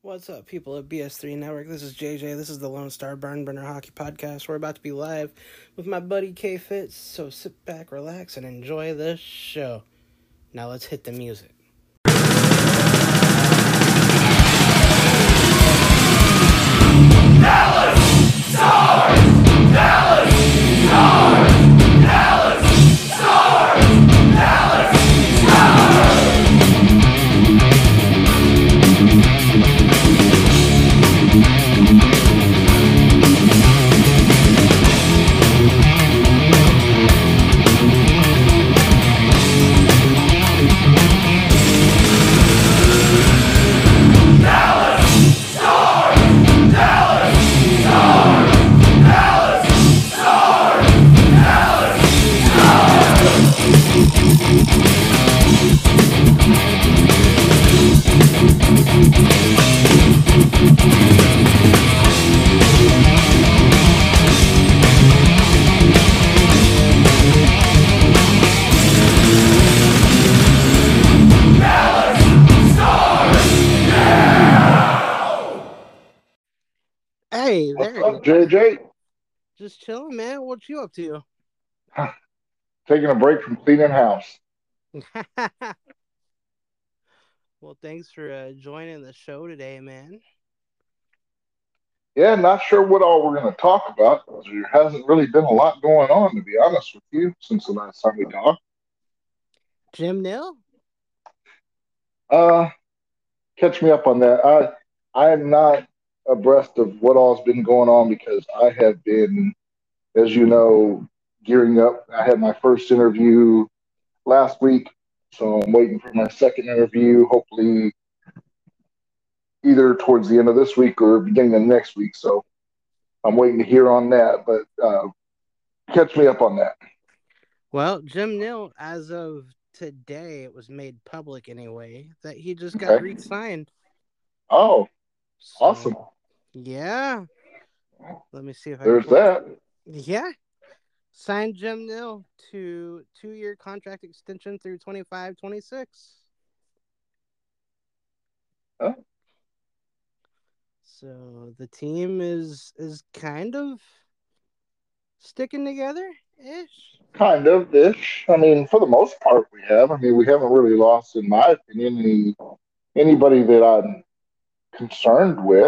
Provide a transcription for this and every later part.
What's up, people at BS3 Network? This is JJ. This is the Lone Star Barn Burner Hockey Podcast. We're about to be live with my buddy K Fitz, so sit back, relax, and enjoy the show. Now let's hit the music. Dallas Stars! Dallas Stars! Dallas Stars! Dallas Stars! Hey, What's there. up, JJ? Just chilling, man. What you up to? Taking a break from cleaning house. Well, thanks for joining the show today, man. Yeah, not sure what all we're going to talk about. There hasn't really been a lot going on, to be honest with you, since the last time we talked. Jim Nill? Catch me up on that. I am not abreast of what all's been going on because I have been, as you know, gearing up. I had my first interview last week, so I'm waiting for my second interview, hopefully either towards the end of this week or beginning of next week. So I'm waiting to hear on that, but catch me up on that. Well, Jim Nill, as of today, it was made public anyway, that he just got re-signed. Oh, So, awesome. Yeah. Let me see if I There's can... that. Yeah. Signed Jim Nill to 2-year contract extension through 25-26. Huh? So the team is kind of sticking together-ish. Kind of ish. I mean, for the most part, we have. I mean, we haven't really lost, in my opinion, anybody that I'm concerned with.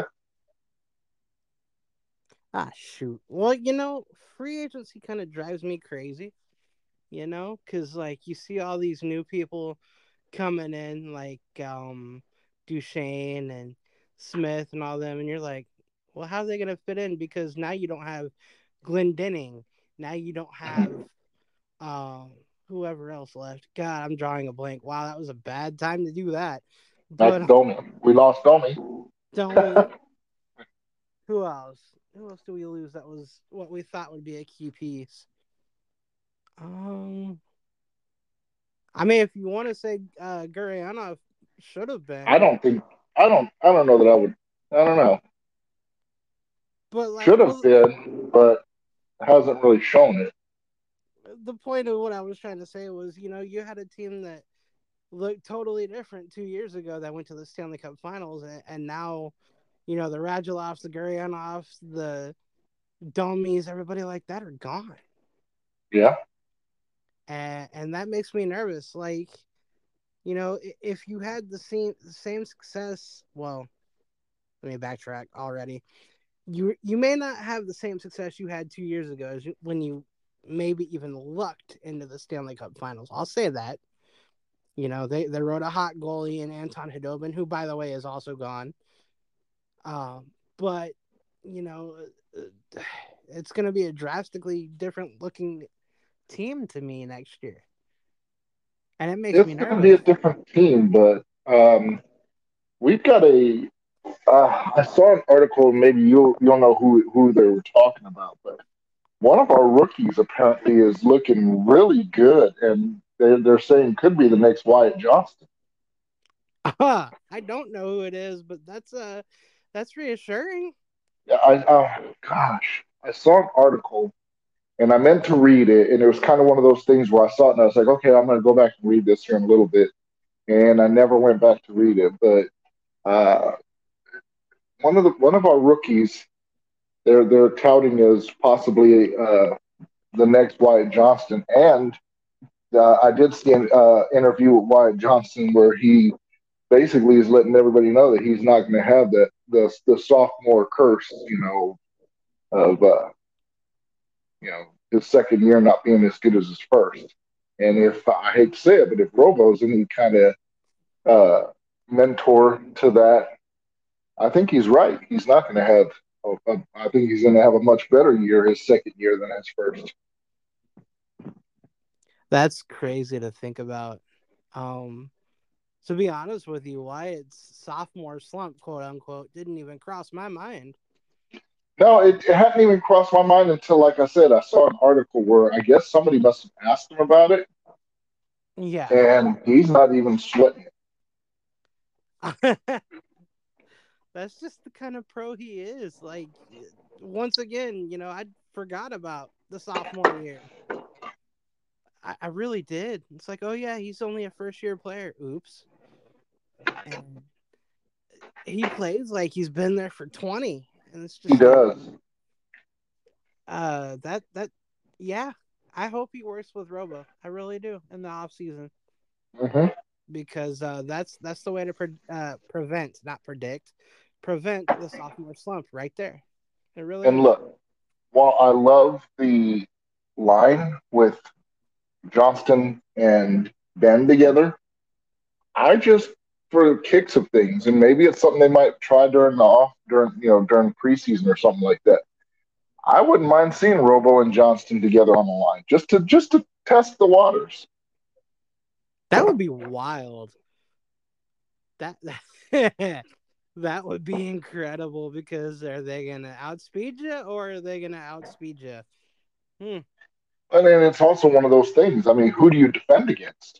Ah, shoot. Well, free agency kind of drives me crazy, because, like, you see all these new people coming in, like Duchesne and Smith and all them, and you're like, well, how are they going to fit in? Because now you don't have Glendening. Now you don't have whoever else left. God, I'm drawing a blank. Wow, that was a bad time to do that. Like Domi. We lost Domi. Don't we? Who else? Who else do we lose that was what we thought would be a key piece? I mean, if you want to say Gurianov should have been. I don't know that I would. I don't know. But like, should have been, but hasn't really shown it. The point of what I was trying to say was, you had a team that looked totally different 2 years ago that went to the Stanley Cup Finals, and now, the Radulovs, the Gurianovs, the Domis, everybody like that are gone. Yeah. And that makes me nervous. Like, if you had the same success, well, let me backtrack already. You may not have the same success you had 2 years ago as when you maybe even lucked into the Stanley Cup Finals. I'll say that. They wrote a hot goalie in Anton Khudobin, who, by the way, is also gone. But, it's going to be a drastically different looking team to me next year. And it makes me nervous. It's going to be a different team, but we've got I saw an article, maybe you'll know who they were talking about, but one of our rookies apparently is looking really good, and they're saying could be the next Wyatt Johnston. I don't know who it is, but that's reassuring. Yeah, gosh, I saw an article, and I meant to read it, and it was kind of one of those things where I saw it, and I was like, okay, I'm going to go back and read this here in a little bit, and I never went back to read it, but one of our rookies. They're touting as possibly the next Wyatt Johnston, and I did see an interview with Wyatt Johnston where he basically is letting everybody know that he's not going to have the sophomore curse, of his second year not being as good as his first. And if I hate to say it, but if Robo's any kind of mentor to that, I think he's right. He's not going to have. I think he's going to have a much better year his second year than his first. That's crazy to think about. Um, to be honest with you, Wyatt's sophomore slump, quote unquote, didn't even cross my mind. No, it hadn't even crossed my mind until, like I said, I saw an article where I guess somebody must have asked him about it, Yeah. and he's not even sweating it. That's just the kind of pro he is. Like, once again, I forgot about the sophomore year. I really did. It's like, oh yeah, he's only a first year player. Oops. And he plays like he's been there for 20. And it's He just like, does. that yeah. I hope he works with Robo. I really do in the off season. Hmm. Because that's the way to prevent, not predict, prevent the sophomore slump right there. It really And is. look, while I love the line with Johnston and Ben together, I just for the kicks of things, and maybe it's something they might try during preseason or something like that. I wouldn't mind seeing Robo and Johnston together on the line just to test the waters. That would be wild. That that would be incredible because are they gonna outspeed you or are they gonna outspeed you? Hmm. And then it's also one of those things. I mean, who do you defend against?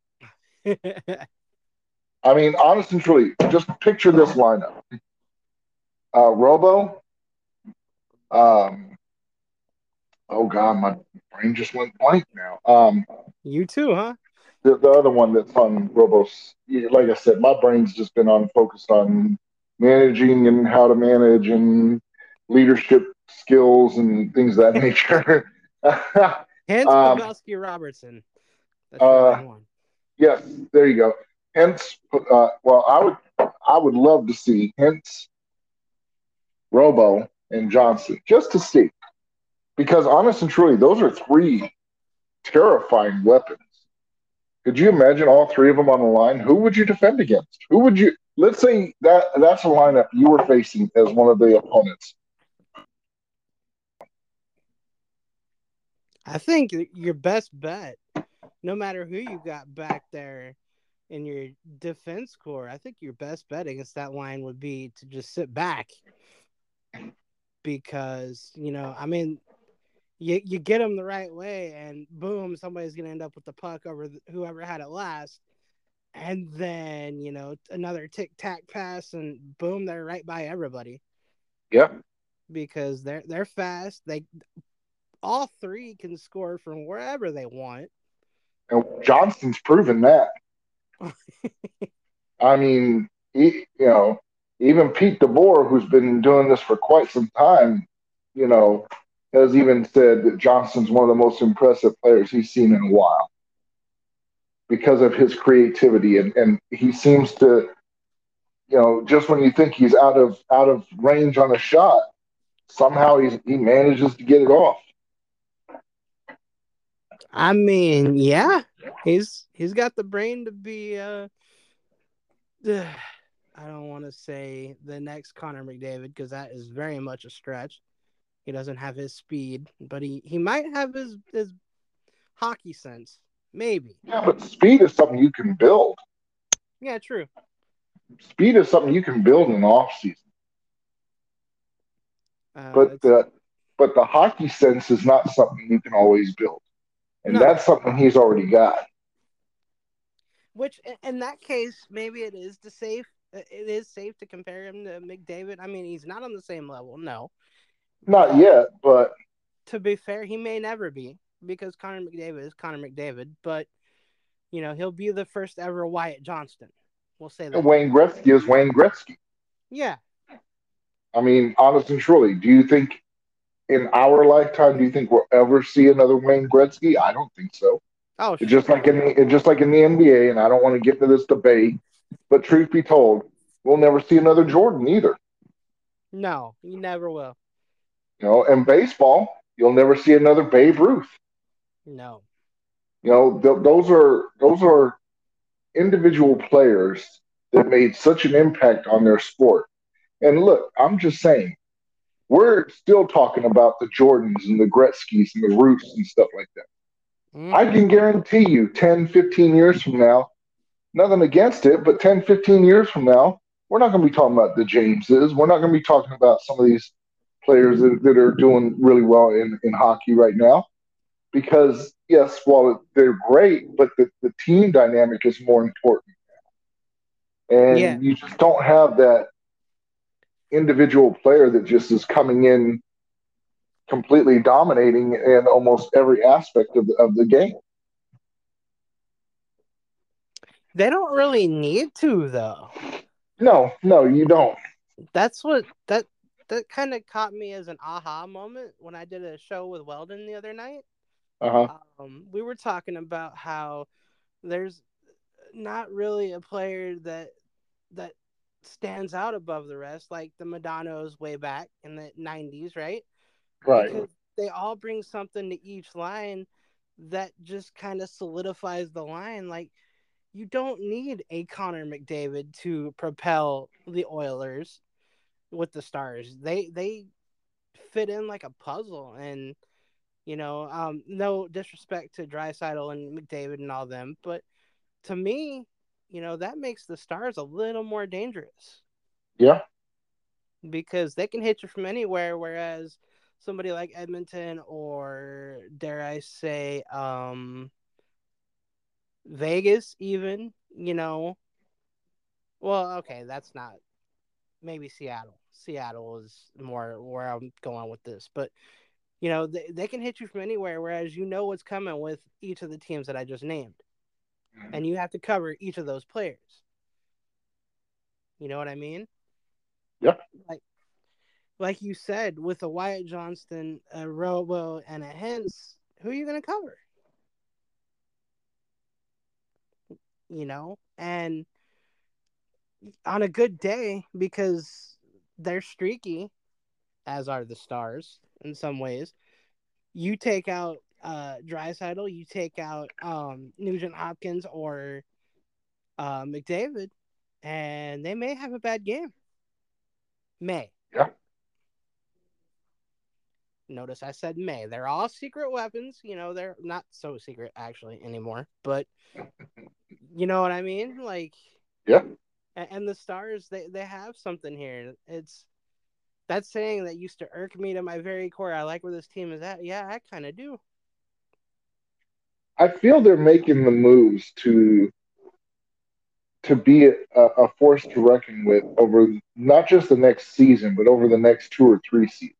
I mean, honest and truly, just picture this lineup: Robo. Um, oh God, my brain just went blank now. You too, huh? The other one that's on Robo's, like I said, my brain's just been on focused on managing and how to manage and leadership skills and things of that nature. Hence um, Pavelski Robertson. That's your uh, line one. yes, there you go. Hence, well, I would love to see Hence, Robo, and Johnson just to see because honest and truly, those are three terrifying weapons. Could you imagine all three of them on the line? Who would you defend against? Who would you? Let's say that's a lineup you were facing as one of the opponents. I think your best bet, no matter who you got back there in your defense core, I think your best bet against that line would be to just sit back because I mean, you get them the right way, and boom, somebody's gonna end up with the puck over whoever had it last, and then another tic tac pass, and boom, they're right by everybody Yeah, because they're fast. They all three can score from wherever they want. and Johnston's proven that. I mean, even Pete DeBoer, who's been doing this for quite some time, you know, has even said that Johnston's one of the most impressive players he's seen in a while because of his creativity, and he seems to, just when you think he's out of range on a shot, somehow he manages to get it off. I mean, yeah, he's got the brain to be. I don't want to say the next Connor McDavid because that is very much a stretch. He doesn't have his speed, but he might have his hockey sense, maybe. Yeah, but speed is something you can build. Yeah, true. Speed is something you can build in the off season. But It's the hockey sense is not something you can always build, and no. that's something he's already got. Which in that case, maybe it is the safe. It is safe to compare him to McDavid. I mean, he's not on the same level, no. Not But yet, but to be fair, he may never be because Connor McDavid is Connor McDavid. But he'll be the first ever Wyatt Johnston. We'll say that. Wayne Gretzky is Wayne Gretzky. Yeah, I mean, honest and truly, do you think in our lifetime, do you think we'll ever see another Wayne Gretzky? I don't think so. Oh, It's just like no. in the NBA, and I don't want to get into this debate, but truth be told, we'll never see another Jordan either. No, you never will. You know, in baseball, you'll never see another Babe Ruth. No. You know, those are individual players that made such an impact on their sport. And look, I'm just saying, we're still talking about the Jordans and the Gretzkys and the Roots and stuff like that. I Hmm. can guarantee you 10, 15 years from now, nothing against it, but 10, 15 years from now, we're not going to be talking about the Jameses. We're not going to be talking about some of these players that are doing really well in hockey right now. Because, yes, while they're great, but the team dynamic is more important. Yeah. And you just don't have that individual player that just is coming in completely dominating in almost every aspect of the game. They don't really need to though. No, no, you don't. That's what that kind of caught me as an aha moment when I did a show with Weldon the other night. Uh huh. We were talking about how there's not really a player that stands out above the rest, like the Madonos way back in the '90s, right? Right. Because they all bring something to each line that just kind of solidifies the line. Like you don't need a Connor McDavid to propel the Oilers with the Stars. They fit in like a puzzle, and no disrespect to Draisaitl and McDavid and all them, but to me, that makes the Stars a little more dangerous Yeah. because they can hit you from anywhere, whereas somebody like Edmonton or dare I say Vegas even, well, okay, that's not maybe Seattle. Seattle is more where I'm going with this, but they can hit you from anywhere, whereas what's coming with each of the teams that I just named, and you have to cover each of those players. You know what I mean? Yeah. Like like you said, with a Wyatt Johnston, a Robo, and a Hens, who are you going to cover? And on a good day, because they're streaky, as are the Stars in some ways. You take out Draisaitl, you take out Nugent Hopkins or McDavid, and they may have a bad game. May. Yeah. Notice I said may. They're all secret weapons. They're not so secret actually anymore, but you know what I mean? Like, Yeah. and the Stars, they have something here. It's that saying that used to irk me to my very core. I like where this team is at. Yeah, I kind of do. I feel they're making the moves to be a force to reckon with over not just the next season, but over the next 2 or 3 seasons.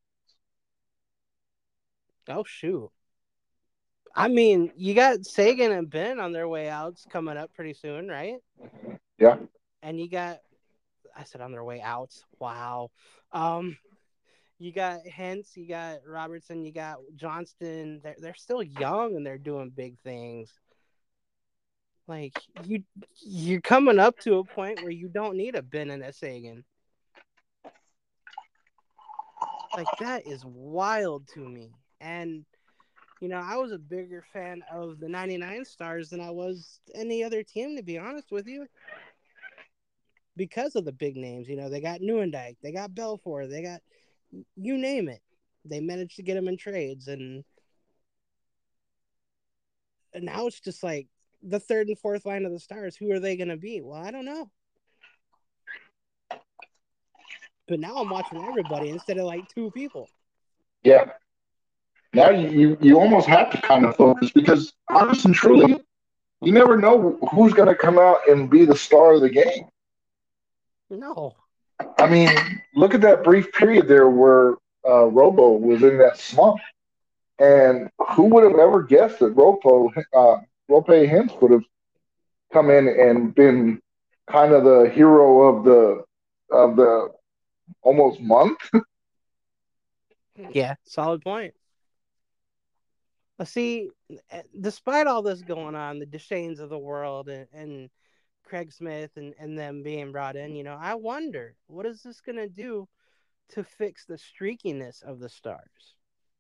Oh shoot. I mean, you got Sagan and Ben on their way outs coming up pretty soon, right? Yeah. And you got I said on their way outs. Wow. Um, you got Hens, you got Robertson, you got Johnston. They're still young and they're doing big things. Like you're coming up to a point where you don't need a Ben and a Sagan. Like that is wild to me. And I was a bigger fan of the '99 Stars than I was any other team, to be honest with you, because of the big names. They got Newendijk, they got Belfour, they got you name it. They managed to get them in trades, and now it's just like the third and fourth line of the Stars. Who are they going to be? Well, I don't know. But now I'm watching everybody instead of like two people. Yeah. Now you almost have to kind of focus because honest and truly, you never know who's going to come out and be the star of the game. No. I mean, look at that brief period there where Robo was in that slump, and who would have ever guessed that Rope Hintz would have come in and been kind of the hero of the almost month. Yeah, solid point. See, despite all this going on, the Deshanes of the world and Craig Smith and them being brought in, I wonder what is this going to do to fix the streakiness of the Stars?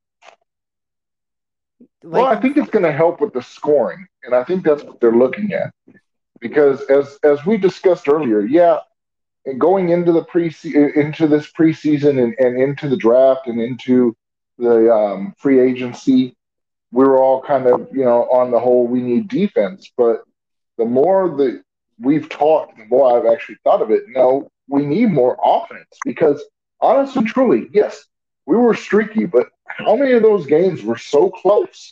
Well, Like, I think it's going to help with the scoring, and I think that's what they're looking at because as we discussed earlier, yeah, and going into the into this preseason and into the draft and into the free agency, we were all kind of on the whole we need defense, but the more that we've talked, the more I've actually thought of it. No, we need more offense because honestly, truly, yes, we were streaky, but how many of those games were so close?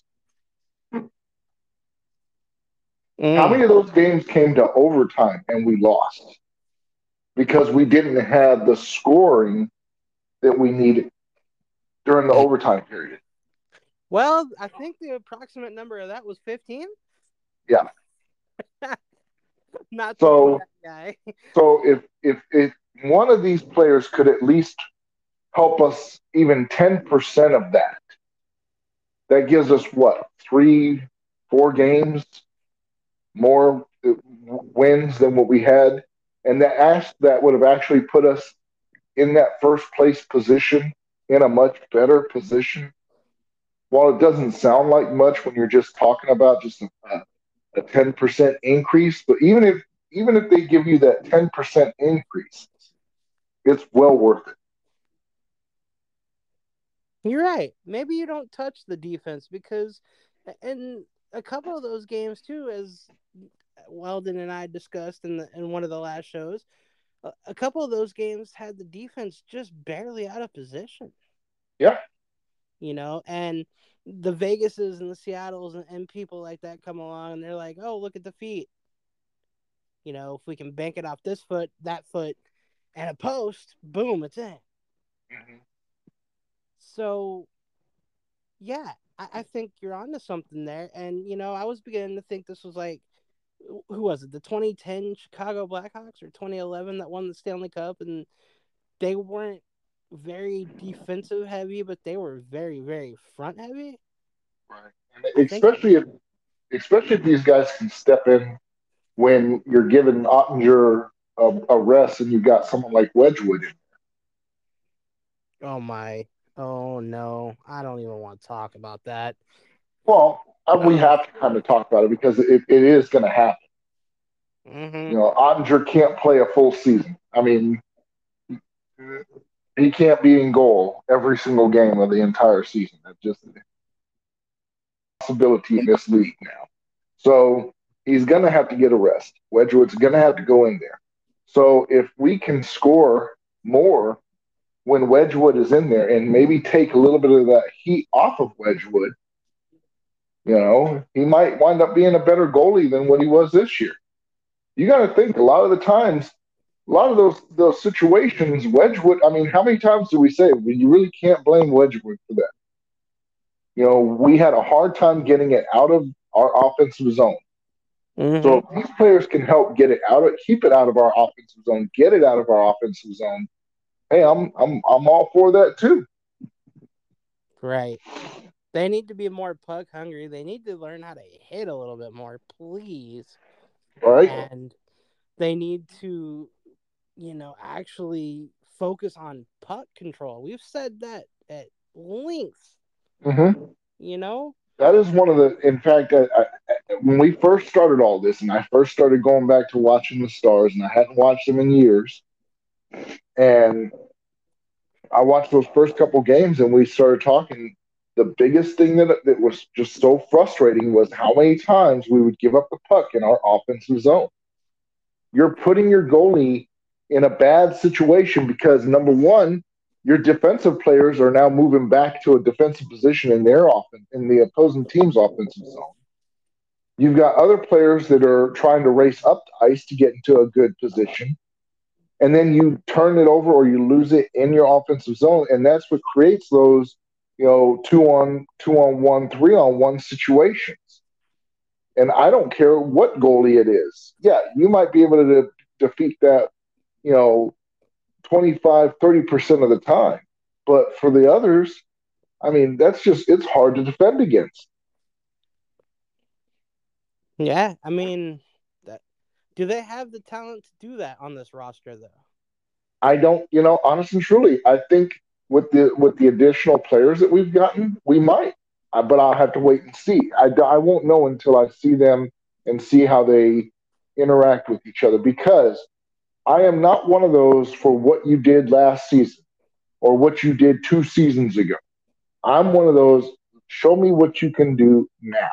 How mm, many of those games came to overtime and we lost because we didn't have the scoring that we needed during the overtime period? well, I think the approximate number of that was 15. Yeah. Not to be So that guy. so if one of these players could at least help us even 10% of that, that gives us what, 4 games more wins than what we had, and that would have actually put us in that first place position in a much better position. While it doesn't sound like much when you're just talking about just a 10% increase, but even if they give you that 10% increase, it's well worth it. You're right. Maybe you don't touch the defense because, in a couple of those games too, as Weldon and I discussed in one of the last shows, a couple of those games had the defense just barely out of position. Yeah. And the Vegases and the Seattles and people like that come along and they're like, oh, look at the feet. If we can bank it off this foot, that foot, and a post, boom, it's in. Mm-hmm. So, yeah, I think you're onto something there. And, I was beginning to think this was like, who was it? The 2010 Chicago Blackhawks or 2011 that won the Stanley Cup? And they weren't very defensive heavy, but they were very, very front heavy. Right. I And think, especially if these guys can step in when you're giving Ottinger a rest and you've got someone like Wedgwood in. oh my, oh no, I don't even want to talk about that. Well, we Oh, have to kind of talk about it because it is going to happen. mm-hmm. Ottinger can't play a full season. I mean, he can't be in goal every single game of the entire season. That's just a possibility in this league now. So he's going to have to get a rest. Wedgwood's going to have to go in there. So if we can score more when Wedgwood is in there and maybe take a little bit of that heat off of Wedgwood, he might wind up being a better goalie than what he was this year. You got to think a lot of the times, a lot of those situations, Wedgwood. I mean, how many times do we say you really can't blame Wedgwood for that? We had a hard time getting it out of our offensive zone. So Mm-hmm. if these players can help keep it out of our offensive zone, get it out of our offensive zone. Hey, I'm all for that too. Right. They need to be more puck hungry. They need to learn how to hit a little bit more, please. All right. And they need to, actually focus on puck control. We've said that at length, Mm-hmm. you know? That is one of the. In fact, when we first started all this, and I first started going back to watching the Stars, and I hadn't watched them in years, and I watched those first couple games, and we started talking. The biggest thing that was just so frustrating was how many times we would give up the puck in our offensive zone. You're putting your goalie in a bad situation because number one, your defensive players are now moving back to a defensive position in their offense in the opposing team's offensive zone. You've got other players that are trying to race up the ice to get into a good position. And then you turn it over or you lose it in your offensive zone. And that's what creates those, 2-on-1, 3-on-1 situations. And I don't care what goalie it is. Yeah, you might be able to defeat that, 25, 30% of the time. But for the others, I mean, it's hard to defend against. Yeah, I mean, that, do they have the talent to do that on this roster though? I don't, honest and truly, I think with the additional players that we've gotten, we might. But I'll have to wait and see. I won't know until I see them and see how they interact with each other because I am not one of those for what you did last season or what you did 2 seasons ago. I'm one of those, show me what you can do now.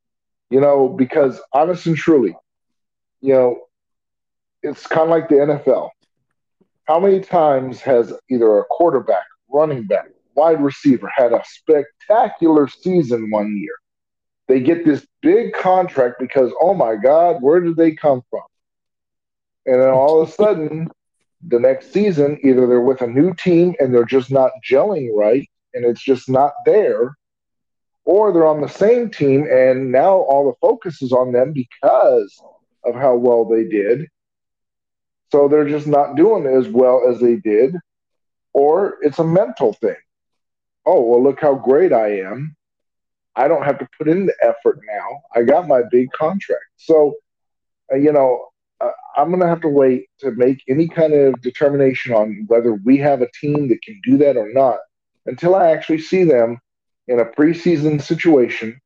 Because honest and truly, you know, it's kind of like the NFL. How many times has either a quarterback, running back, wide receiver had a spectacular season one year? They get this big contract because, oh my God, where did they come from? And then all of a sudden, the next season, either they're with a new team and they're just not gelling right and it's just not there, or they're on the same team and now all the focus is on them because of how well they did. So they're just not doing as well as they did, or it's a mental thing. Oh, well, look how great I am. I don't have to put in the effort now. I got my big contract. So, uh, you know, I'm going to have to wait to make any kind of determination on whether we have a team that can do that or not until I actually see them in a preseason situation.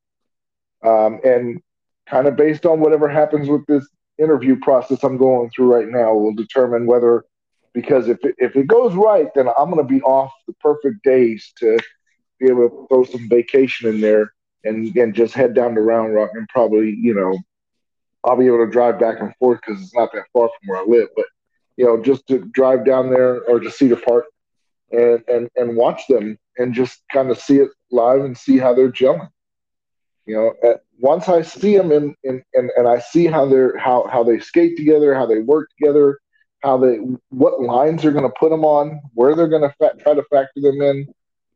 And kind of based on whatever happens with this interview process I'm going through right now, will determine whether, because if it goes right, then I'm going to be off the perfect days to be able to throw some vacation in there and just head down to Round Rock and probably, I'll be able to drive back and forth because it's not that far from where I live. But just to drive down there or to Cedar Park and watch them and just kind of see it live and see how they're gelling. Once I see them and I see how they skate together, how they work together, how they what lines they're going to put them on, where they're going to try to factor them in.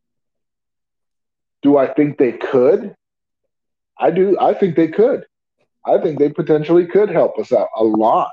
Do I think they could? I do. I think they could. I think they potentially could help us out a lot.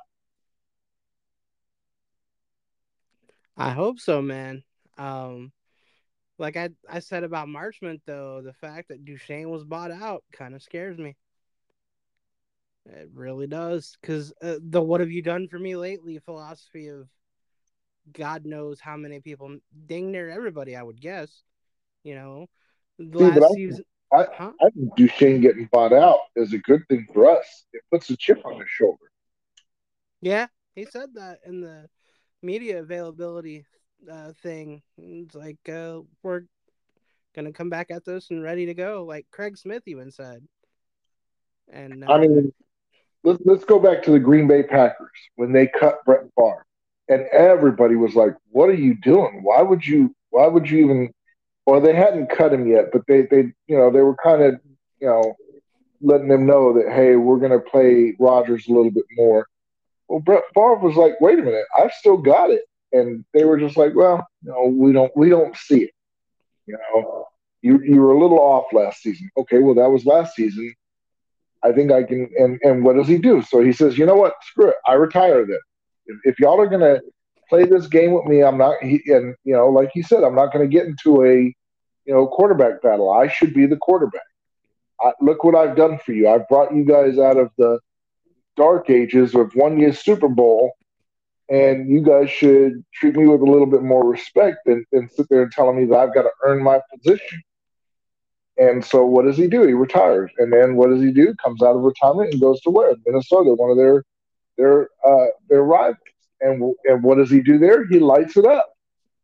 I hope so, man. Um, like I said about Marchment, though, the fact that Duchesne was bought out kind of scares me. It really does, because the "what have you done for me lately" philosophy of God knows how many people, dang near everybody, I would guess. You know, the See, but last season, I, huh? I think Duchesne getting bought out is a good thing for us. It puts a chip on his shoulder. Yeah, he said that in the media availability thing. It's like we're gonna come back at this and ready to go, like Craig Smith even said. And I mean, let's go back to the Green Bay Packers when they cut Brett Favre, and everybody was like, "What are you doing? Why would you? Why would you even?" Well, they hadn't cut him yet, but they were kind of you know letting them know that hey, we're going to play Rodgers a little bit more. Well, Brett Favre was like, "Wait a minute, I've still got it," and they were just like, "Well, no, we don't see it. You know, you were a little off last season. Okay, well that was last season. I think I can." And what does he do? So he says, "You know what? Screw it. I retire then. If y'all are gonna play this game with me, I'm not." And like he said, I'm not going to get into a quarterback battle. I should be the quarterback. Look what I've done for you. I've brought you guys out of the dark ages of one year Super Bowl, and you guys should treat me with a little bit more respect than sit there and telling me that I've got to earn my position. And so what does he do? He retires. And then what does he do? Comes out of retirement and goes to where? Minnesota, one of their rivals. And what does he do there? He lights it up.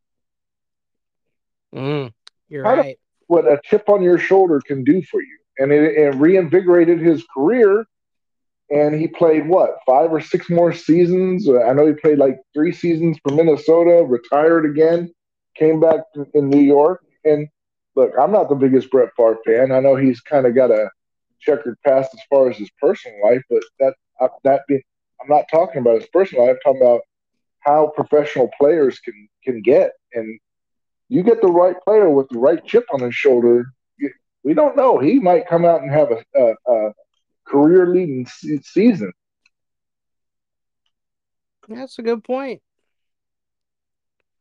you're Kind of right. what a chip on your shoulder can do for you. And it reinvigorated his career. And he played what, 5 or 6 more seasons? I know he played like 3 seasons for Minnesota, retired again, came back in New York. And look, I'm not the biggest Brett Favre fan. I know he's kind of got a checkered past as far as his personal life, but I'm not talking about his personal life. I'm talking about how professional players can get. And you get the right player with the right chip on his shoulder. We don't know. He might come out and have a career leading season. That's a good point.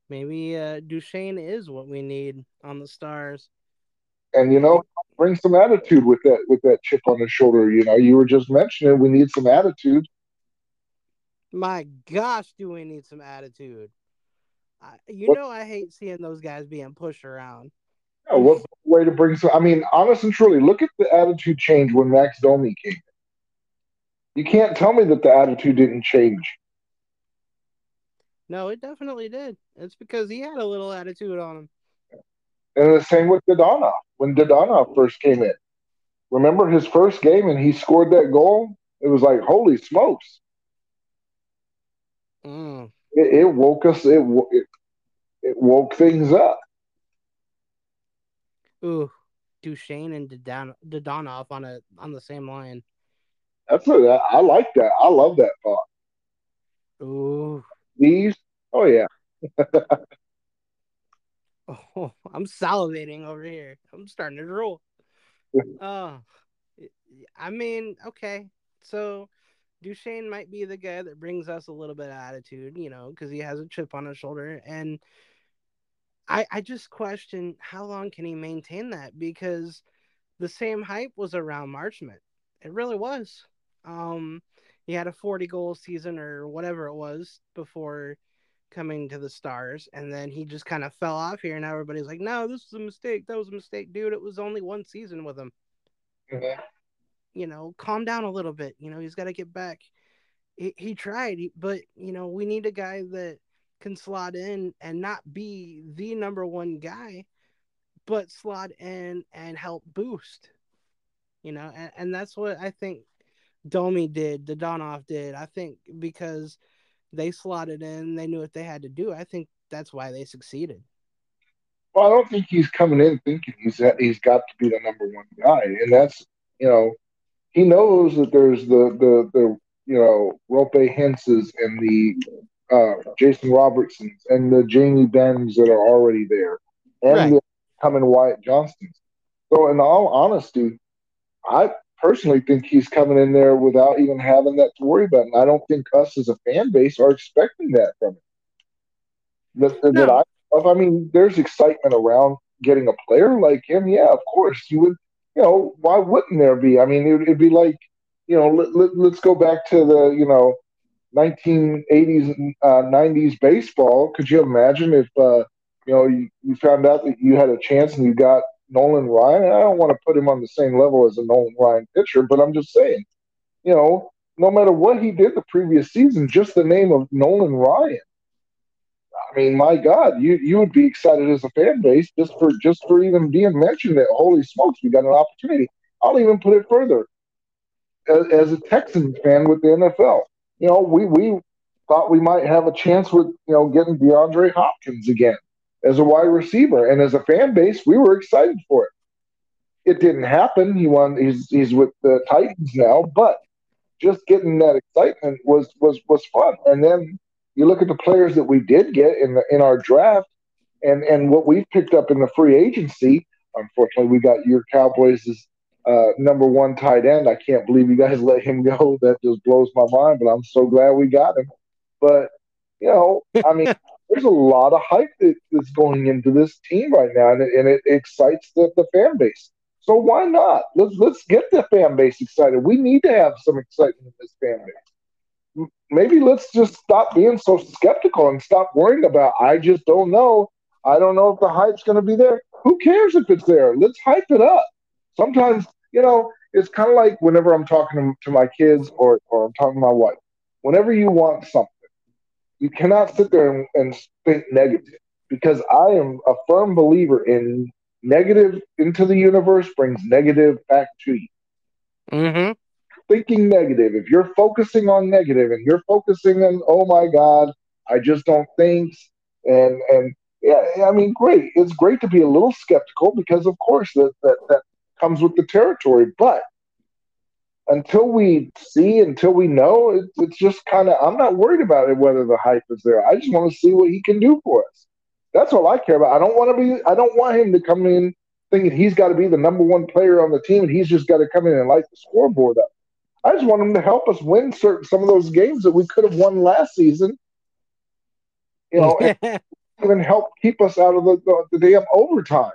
Maybe Duchesne is what we need on the Stars. And Maybe. bring some attitude with that chip on his shoulder. You were just mentioning we need some attitude. My gosh, do we need some attitude? What I hate seeing those guys being pushed around. what way to bring some? I mean, honest and truly, look at the attitude change when Max Domi came. You can't tell me that the attitude didn't change. No, it definitely did. It's because he had a little attitude on him. And the same with Dodonov. When Dodonov first came in, remember his first game and he scored that goal? It was like, holy smokes! Mm. It woke us. It woke things up. Ooh, Duchesne and Dodonov on the same line. I like that. I love that thought. Ooh, These, oh yeah. oh, I'm salivating over here. I'm starting to drool. Oh, I mean, okay. So Duchesne might be the guy that brings us a little bit of attitude, because he has a chip on his shoulder. And I just question how long can he maintain that, because the same hype was around Marchment. It really was. Um, he had a 40-goal season or whatever it was before coming to the Stars, and then he just kind of fell off here, and everybody's like, "No, this was a mistake. That was a mistake, dude. It was only one season with him. Mhm. Calm down a little bit. He's got to get back." He tried, but we need a guy that can slot in and not be the number one guy, but slot in and help boost. And that's what I think Domi did, Dodonov did. I think because they slotted in, they knew what they had to do. I think that's why they succeeded. Well, I don't think he's coming in thinking he's got to be the number one guy, and that's you know he knows that there's the Rope Henses and the Jason Robertsons and the Jamie Benns that are already there, and Right. the coming Wyatt Johnsons. So, in all honesty, I personally think he's coming in there without even having that to worry about, and I don't think us as a fan base are expecting that from him. That No. I mean, there's excitement around getting a player like him. Yeah, of course you would. Why wouldn't there be? I mean, it'd be like, let's go back to the 1980s and 90s baseball. Could you imagine if you found out that you had a chance and you got Nolan Ryan? And I don't want to put him on the same level as a Nolan Ryan pitcher, but I'm just saying, no matter what he did the previous season, just the name of Nolan Ryan. I mean, my God, you would be excited as a fan base just for even being mentioned. That holy smokes, we got an opportunity. I'll even put it further. As a Texans fan with the NFL, we thought we might have a chance with getting DeAndre Hopkins again as a wide receiver, and as a fan base, we were excited for it. It didn't happen. He won. He's with the Titans now, but just getting that excitement was fun. And then you look at the players that we did get in our draft, and what we picked up in the free agency. Unfortunately, we got your Cowboys' number one tight end. I can't believe you guys let him go. That just blows my mind. But I'm so glad we got him. But I mean, there's a lot of hype that's going into this team right now, and it excites the fan base. So why not? Let's get the fan base excited. We need to have some excitement in this fan base. Maybe let's just stop being so skeptical and stop worrying about. I just don't know. I don't know if the hype's going to be there. Who cares if it's there? Let's hype it up. Sometimes it's kind of like whenever I'm talking to my kids or I'm talking to my wife. Whenever you want something, you cannot sit there and think negative, because I am a firm believer in negative into the universe brings negative back to you. Mm-hmm. Thinking negative, if you're focusing on negative and you're focusing on, oh my God, I just don't think, and yeah, I mean, great. It's great to be a little skeptical, because of course that comes with the territory. But until we know, it's just kind of, I'm not worried about it whether the hype is there. I just want to see what he can do for us. That's all I care about. I don't want him to come in thinking he's got to be the number one player on the team and he's just got to come in and light the scoreboard up. I just want him to help us win some of those games that we could have won last season. You know, Yeah. even help keep us out of the damn overtime.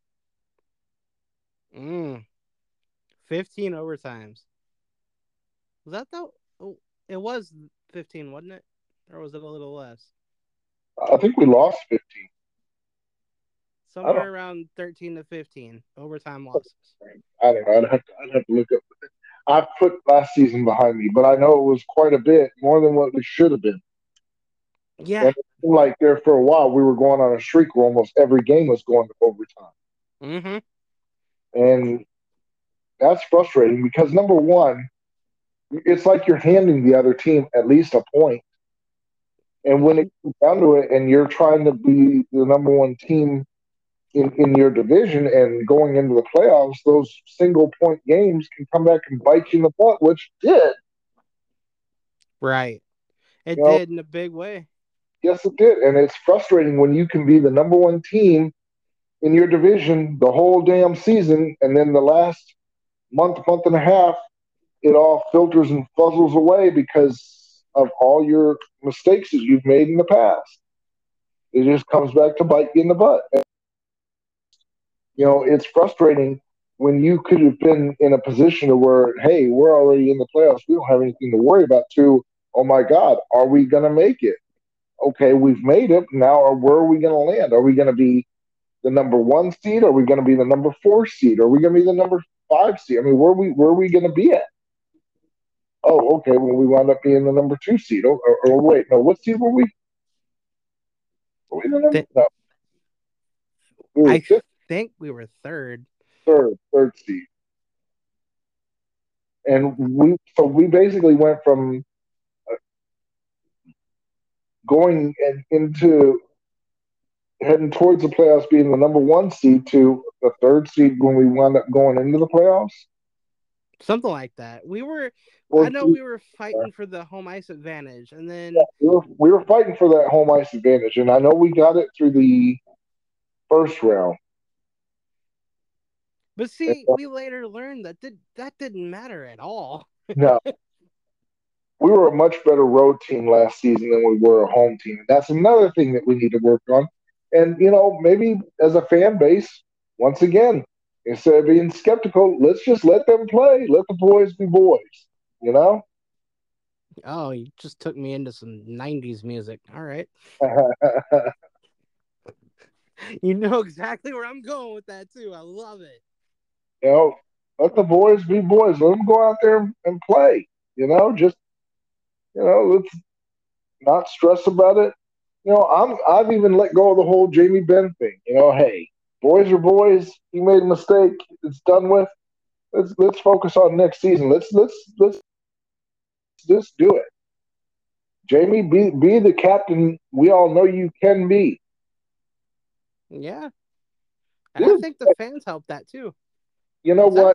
Mm, 15 overtimes. Was that though? Oh, it was 15, wasn't it? Or was it a little less? I think we lost 15. I don't. Somewhere around 13 to 15 overtime losses. I don't know. I'd have to look up. I put last season behind me, but I know it was quite a bit more than what we should have been. Yeah. And like there for a while, we were going on a streak where almost every game was going to overtime, Mm-hmm. and that's frustrating because number one, it's like you're handing the other team at least a point, and when it comes down to it, and you're trying to be the number one team in your division and going into the playoffs, those single point games can come back and bite you in the butt, which did. Right. It You know, did in a big way. yes, it did, and it's frustrating when you can be the number one team in your division the whole damn season, and then the last month and a half, it all filters and fuzzles away because of all your mistakes that you've made in the past. It just comes back to bite you in the butt. And, it's frustrating when you could have been in a position to where, hey, we're already in the playoffs. We don't have anything to worry about. To, oh my God, are we going to make it? Okay, we've made it. Now, where are we going to land? Are we going to be the number one seed? Are we going to be the number four seed? Are we going to be the number five seed? I mean, where are we going to be at? Oh, okay. Well, we wound up being the number two seed. Or wait, no, what seed were we? Were we the number? Th- No, we were I fifth, think we were third. third seed, and we basically went from going into heading towards the playoffs being the number one seed to the third seed when we wound up going into the playoffs. Something like that. I Fourth know seed. we were fighting for the home ice advantage. And then, We were fighting for that home ice advantage, and I know we got it through the first round. but see, we later learned that didn't matter at all. No, we were a much better road team last season than we were a home team. And that's another thing that we need to work on. And, maybe as a fan base, once again, instead of being skeptical, let's just let them play. Let the boys be boys, you know? Oh, you just took me into some 90s music. All right. You know exactly where I'm going with that, too. I love it. you know, let the boys be boys. Let them go out there and play, just, let's not stress about it. I've even let go of the whole Jamie Benn thing. Hey, boys are boys. He made a mistake. It's done with. Let's focus on next season. Let's just do it. Jamie, be the captain we all know you can be. Yeah. And I Dude, think the fans helped that, too. you know What's that? what?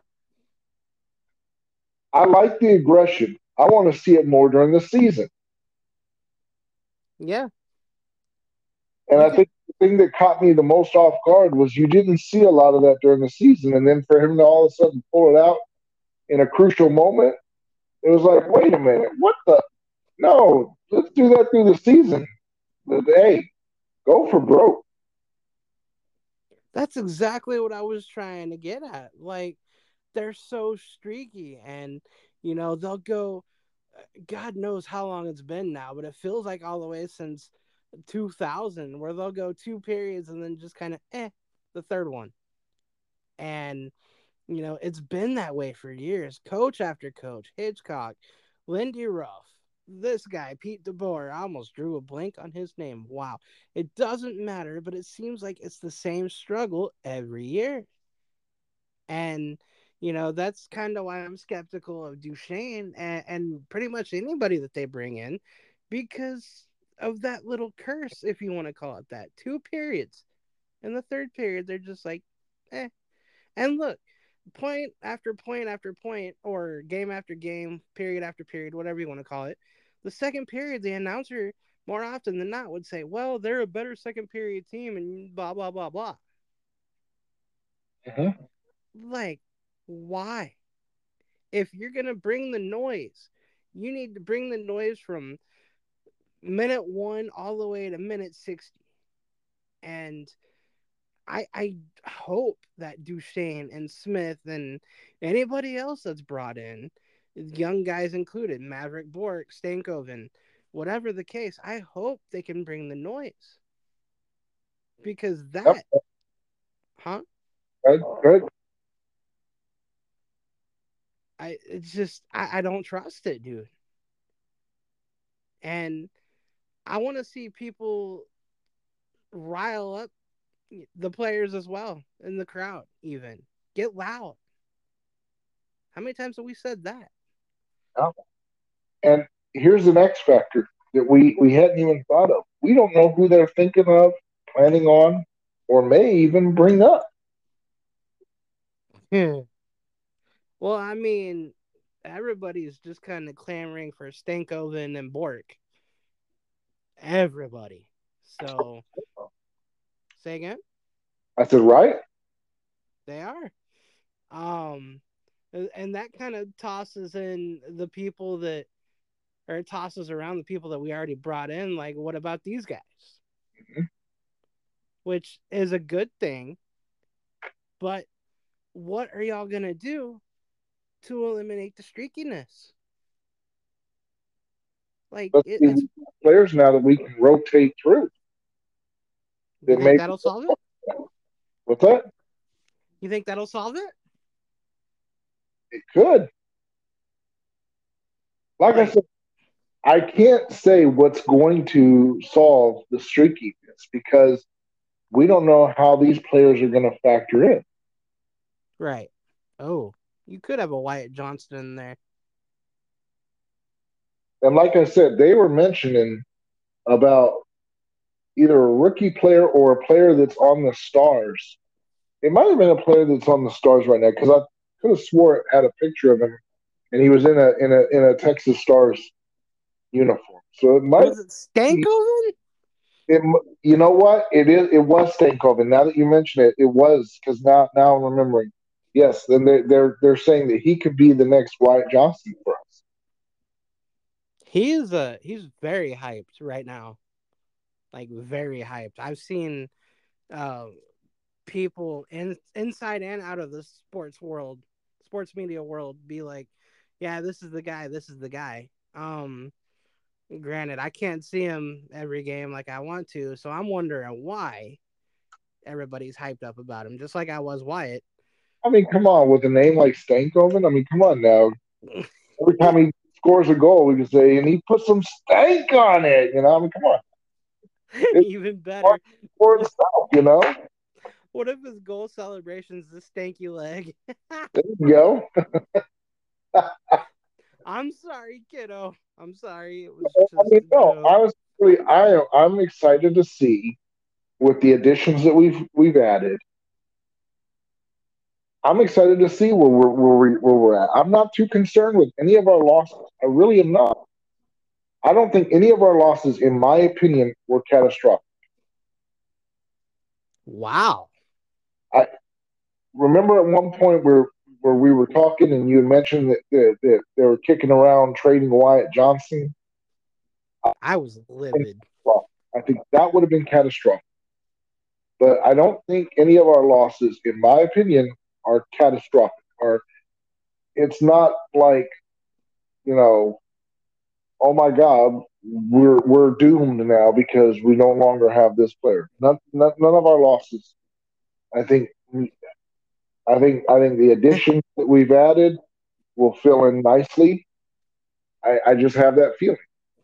I like the aggression. I want to see it more during the season. Yeah. And You I could. think the thing that caught me the most off guard was you didn't see a lot of that during the season, and then for him to all of a sudden pull it out in a crucial moment, it was like, wait a minute, what the? No, let's do that through the season. Hey, go for broke. That's exactly what I was trying to get at. Like, they're so streaky, and, they'll go, God knows how long it's been now, but it feels like all the way since 2000, where they'll go two periods and then just kind of the third one. And it's been that way for years. Coach after coach, Hitchcock, Lindy Ruff, this guy Pete DeBoer. I almost drew a blank on his name. Wow, it doesn't matter, but it seems like it's the same struggle every year. And that's kind of why I'm skeptical of Duchesne and pretty much anybody that they bring in, because of that little curse, if you want to call it that. Two periods. In the third period, they're just like, eh. And look, point after point after point, or game after game, period after period, whatever you want to call it. The second period, the announcer more often than not would say, well, they're a better second period team and blah, blah, blah, blah. Mm-hmm. Like, why? If you're going to bring the noise, you need to bring the noise from minute one all the way to minute 60. And I hope that Duchesne and Smith and anybody else that's brought in, young guys included, Maverick Bork, Stankoven, whatever the case, I hope they can bring the noise. Because Yep. that, huh? Good. I don't trust it, dude. And I want to see people rile up the players as well in the crowd, even get loud. How many times have we said that? Yeah. And here's an X factor that we hadn't even thought of. We don't know who they're thinking of, planning on, or may even bring up. Well, I mean, everybody's just kind of clamoring for Stankoven and Bork. Everybody. So, say again? I said, right? They are. Um, and that kind of tosses in the people that, or it tosses around the people that we already brought in. Like, what about these guys? Mm-hmm. Which is a good thing. But what are y'all going to do to eliminate the streakiness? Like, Let's see it's. players now that we can rotate through. You think that'll solve it? What's that? You think that'll solve it? It could. Like I said, I can't say what's going to solve the streakiness because we don't know how these players are going to factor in. Right. Oh, you could have a Wyatt Johnston in there. And like I said, they were mentioning about either a rookie player or a player that's on the Stars. It might have been a player that's on the Stars right now because I could have swore it had a picture of him, and he was in a Texas Stars uniform. So it might Was it Stankoven? You know what? It was Stankoven. Now that you mention it, it was because now I'm remembering. Yes, then they're saying that he could be the next Wyatt Johnston for us. He's very hyped right now. Like very hyped. I've seen people inside and out of the sports media world be like, yeah, this is the guy, this is the guy. Granted, I can't see him every game like I want to, so I'm wondering why everybody's hyped up about him, just like I was Wyatt. I mean, come on, with a name like Stankoven, I mean, come on now. Every time he scores a goal, we can say, and he put some stank on it. You know, I mean, come on. Even better. For himself, you know. What if his goal celebration's the stanky leg? There you go. I'm sorry, kiddo. I'm sorry. It was I just mean, a no, joke. honestly, I'm excited to see with the additions that we've added. I'm excited to see where we're at. I'm not too concerned with any of our losses. I really am not. I don't think any of our losses, in my opinion, were catastrophic. Wow. I remember at one point where we were talking and you had mentioned that they were kicking around trading Wyatt Johnston. I was livid. I think that would have been catastrophic. But I don't think any of our losses, in my opinion, are catastrophic. Or it's not like, you know, oh my God, we're doomed now because we no longer have this player. None of our losses. I think the additions that we've added will fill in nicely. I just have that feeling.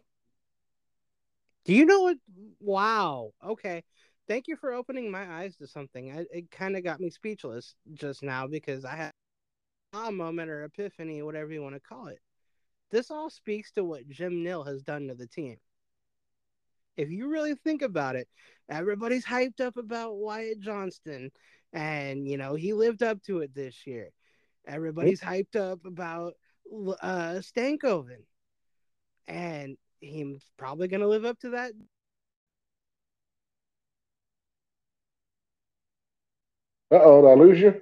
Do you know what? Wow. Okay. Thank you for opening my eyes to something. It kind of got me speechless just now because I had a moment or epiphany, whatever you want to call it. This all speaks to what Jim Nill has done to the team. If you really think about it, everybody's hyped up about Wyatt Johnston, and he lived up to it this year. Everybody's hyped up about Stankoven, and he's probably going to live up to that. Uh-oh, did I lose you?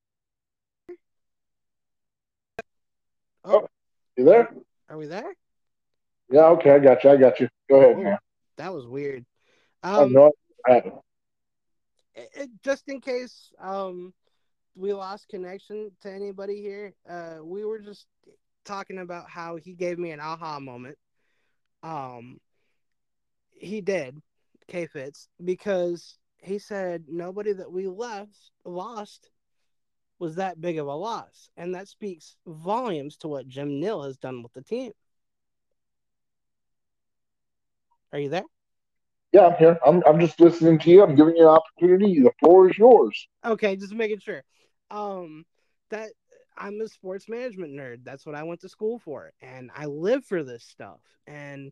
Oh, you there? Are we there? Yeah, okay, I got you. Go ahead, man. That was weird. I know what happened. just in case we lost connection to anybody here, we were just talking about how he gave me an aha moment. Um, he did, K Fitz, because he said nobody that we lost was that big of a loss, and that speaks volumes to what Jim Nill has done with the team. Are you there? Yeah, I'm here. I'm just listening to you. I'm giving you an opportunity. The floor is yours. Okay, just making sure. Um, that I'm a sports management nerd. That's what I went to school for, and I live for this stuff. And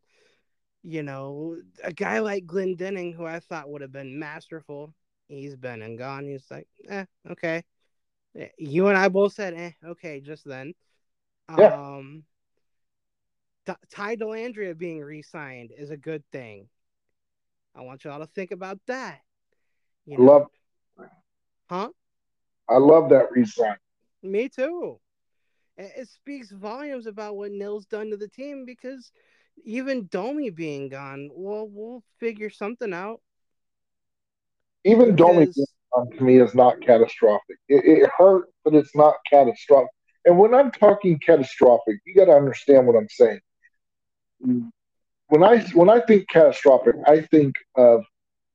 a guy like Glenn Denning, who I thought would have been masterful, he's been and gone. He's like, okay. You and I both said, okay, just then. Yeah, Um, Ty Delandria being re-signed is a good thing. I want y'all to think about that. You I love know, huh? I love that resign. Me too. It speaks volumes about what Nil's done to the team because even Domi being gone, well, we'll figure something out Even Domi because to me is not catastrophic. It hurt, but it's not catastrophic. And when I'm talking catastrophic, you got to understand what I'm saying. When I think catastrophic, I think of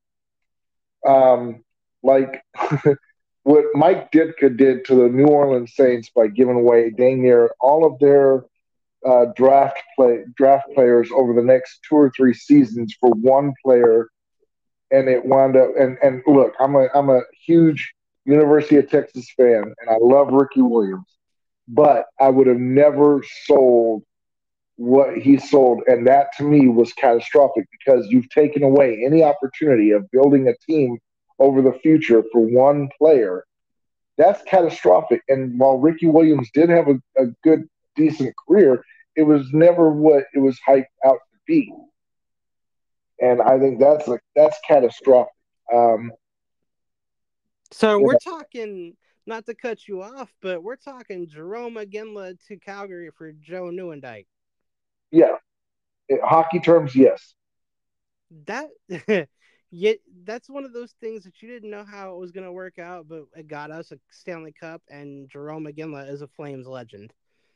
like what Mike Ditka did to the New Orleans Saints by giving away dang near all of their draft players over the next 2 or 3 seasons for one player, and it wound up. And look, I'm a huge University of Texas fan, and I love Ricky Williams, but I would have never sold what he sold, and that to me was catastrophic because you've taken away any opportunity of building a team over the future for one player. That's catastrophic. And while Ricky Williams did have a good, decent career, it was never what it was hyped out to be. And I think that's catastrophic. Um, so you we're know, talking not to cut you off, but we're talking Jerome Iginla to Calgary for Joe Newendike. yeah, in hockey terms, yes. That yet that's one of those things that you didn't know how it was going to work out, but it got us a Stanley Cup, and Jerome Iginla is a Flames legend.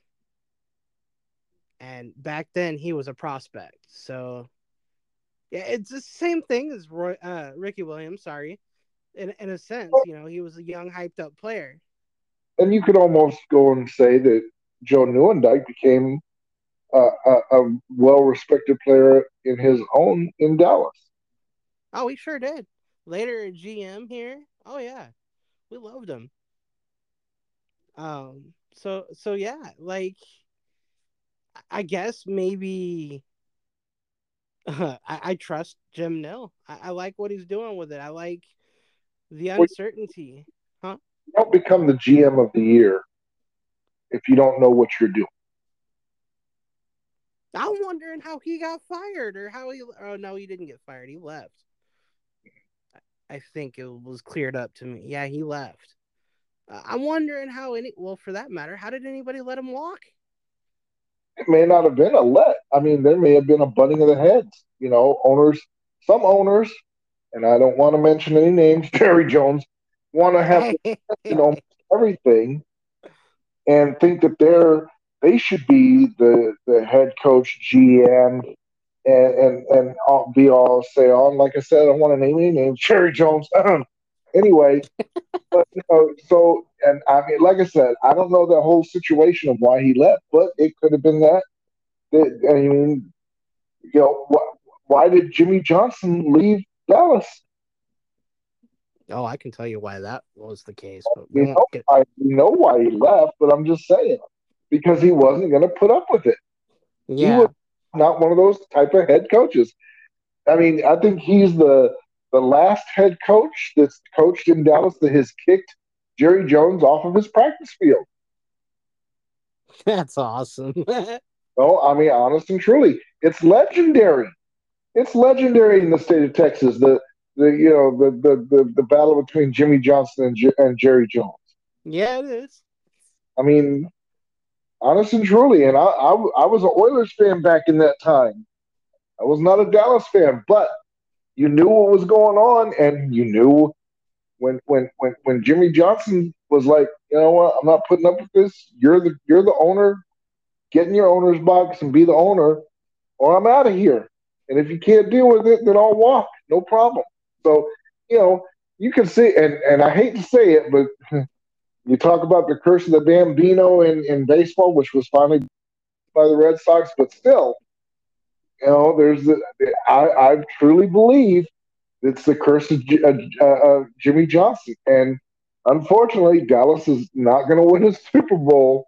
And back then, he was a prospect. So yeah, it's the same thing as Ricky Williams. Sorry, in a sense, he was a young, hyped up player. And you could almost go and say that Joe Newendike became a well-respected player in his own in Dallas. Oh, he sure did. Later, GM here. Oh yeah, we loved him. So yeah, like I guess maybe I trust Jim Nill. I like what he's doing with it. I like the Well, uncertainty. Huh? you don't become the GM of the year if you don't know what you're doing. I'm wondering how he got fired or how he. Oh no, he didn't get fired. He left. I think it was cleared up to me. Yeah, he left. I'm wondering how any. Well, for that matter, how did anybody let him walk? It may not have been a let. I mean, there may have been a butting of the heads. Some owners, and I don't want to mention any names, Jerry Jones, want to have everything and think that they should be the head coach, GM, and be all say on. Like I said, I don't want to name any names. Jerry Jones. Anyway, but so and I mean, like I said, I don't know the whole situation of why he left, but it could have been that. I mean, why did Jimmy Johnson leave Dallas? Oh, I can tell you why that was the case, but we We won't know, get. we know why he left, but I'm just saying because he wasn't going to put up with it. He was Yeah, not one of those type of head coaches. I mean, I think he's the last head coach that's coached in Dallas that has kicked Jerry Jones off of his practice field. that's awesome. No, I mean, honest and truly, it's legendary. It's legendary in the state of Texas. The battle between Jimmy Johnson and Jerry Jones. Yeah, it is. I mean, honest and truly, and I was an Oilers fan back in that time. I was not a Dallas fan, but you knew what was going on, and you knew When Jimmy Johnson was like, you know what, I'm not putting up with this. You're the owner. Get in your owner's box and be the owner, or I'm out of here. And if you can't deal with it, then I'll walk. No problem. So, you know, you can see, and I hate to say it, but you talk about the curse of the Bambino in baseball, which was finally by the Red Sox, but still, you know, I truly believe it's the curse of Jimmy Johnson. And unfortunately, Dallas is not going to win a Super Bowl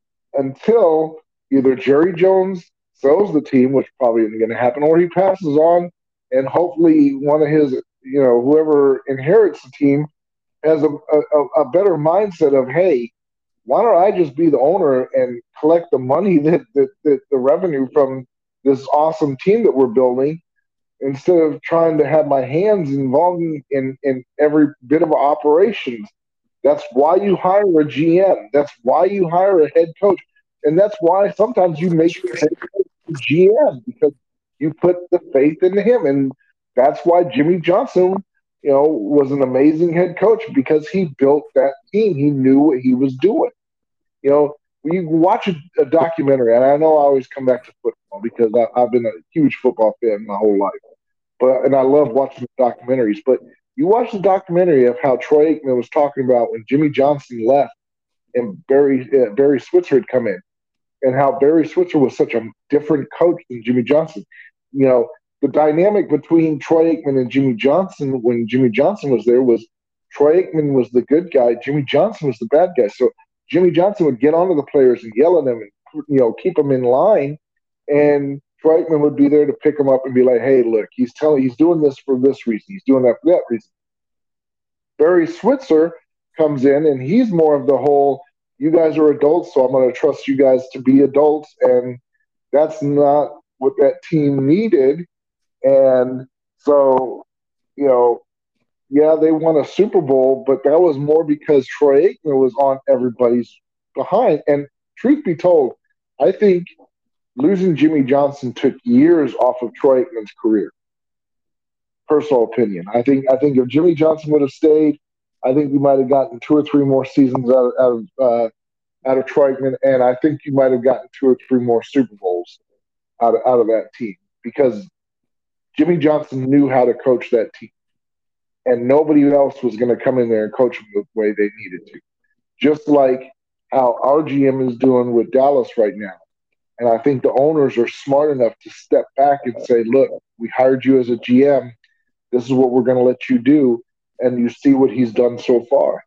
until either Jerry Jones sells the team, which probably isn't going to happen, or he passes on, and hopefully one of his, you know, whoever inherits the team has a better mindset of, hey, why don't I just be the owner and collect the money that the revenue from this awesome team that we're building instead of trying to have my hands involved in every bit of operations. That's why you hire a GM. That's why you hire a head coach. And that's why sometimes you make the head coach the GM because you put the faith into him. And that's why Jimmy Johnson, you know, was an amazing head coach because he built that team. He knew what he was doing. You know, when you watch a documentary, and I know I always come back to football because I've been a huge football fan my whole life, and I love watching the documentaries. But you watch the documentary of how Troy Aikman was talking about when Jimmy Johnson left and Barry Switzer had come in, and how Barry Switzer was such a different coach than Jimmy Johnson. You know, the dynamic between Troy Aikman and Jimmy Johnson when Jimmy Johnson was there was Troy Aikman was the good guy, Jimmy Johnson was the bad guy. So Jimmy Johnson would get onto the players and yell at them and, you know, keep them in line, and Troy Aikman would be there to pick him up and be like, "Hey, look, he's doing this for this reason, he's doing that for that reason." Barry Switzer comes in and he's more of the whole, "You guys are adults, so I'm going to trust you guys to be adults," and that's not what that team needed. And so, you know, yeah, they won a Super Bowl, but that was more because Troy Aikman was on everybody's behind. And truth be told, I think losing Jimmy Johnson took years off of Troy Aikman's career. Personal opinion. I think if Jimmy Johnson would have stayed, I think we might have gotten 2 or 3 more seasons out of Troy Aikman, and I think you might have gotten 2 or 3 more Super Bowls out of that team because Jimmy Johnson knew how to coach that team, and nobody else was going to come in there and coach them the way they needed to. Just like how our GM is doing with Dallas right now. And I think the owners are smart enough to step back and say, "Look, we hired you as a GM. This is what we're going to let you do." And you see what he's done so far.